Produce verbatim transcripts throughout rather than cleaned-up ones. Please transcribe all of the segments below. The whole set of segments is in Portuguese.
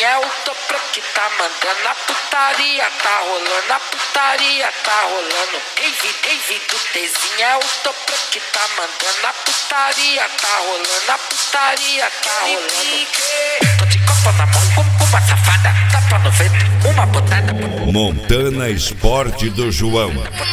é o Topra que tá mandando a putaria, tá rolando a putaria, tá rolando. David, David do Tzinho é o Topra que tá mandando a putaria, tá rolando a putaria, tá rolando. Tô de copa na mão como uma safada, dá pra não ver uma botada. Montana Esporte do João.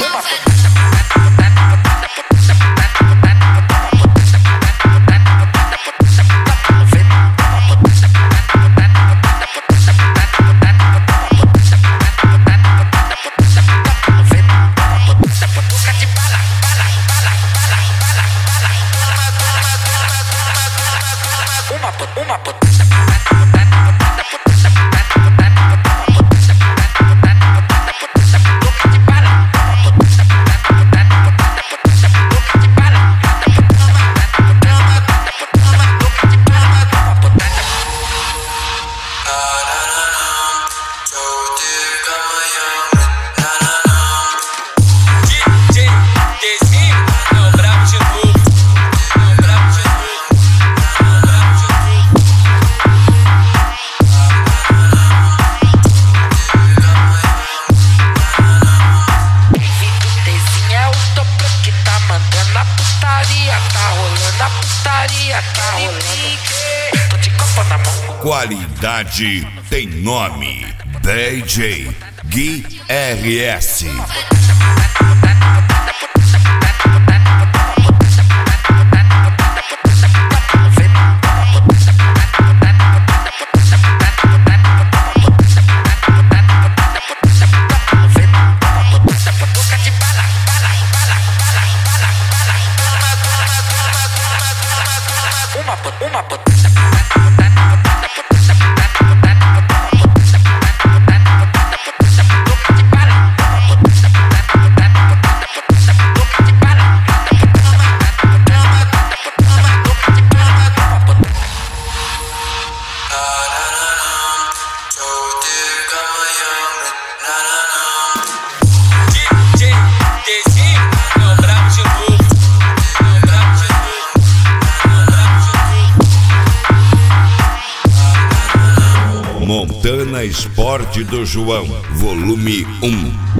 Qualidade tem nome. D J Gui R S. Montana Esporte do João, volume um.